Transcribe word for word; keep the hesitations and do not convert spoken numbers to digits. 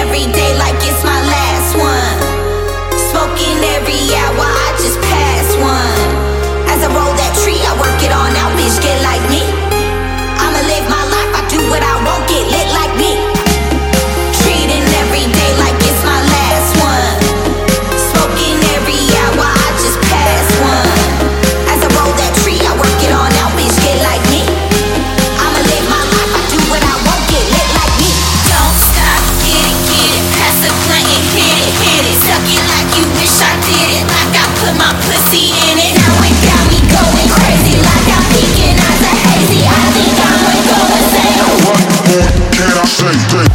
every day like it's my last one. Smoking every hour, I just pass one. As I roll that tree, I work it on out, bitch, get like me. I'ma live my life, I do what I want, get lit like me. Treating every day like it's my last one. Smoking every hour, I just pass one. As I roll that tree, I work it on out, bitch, get like me. I'ma live my life, I do what I want, get lit like me. Don't stop, get it, get it, pass the blunt and hit it, hit it. Suck it like you wish I did it, like I put my pussy in it. Now it got me going crazy, like I'm peeking eyes are hazy. I think I'ma go insane. What more can I say?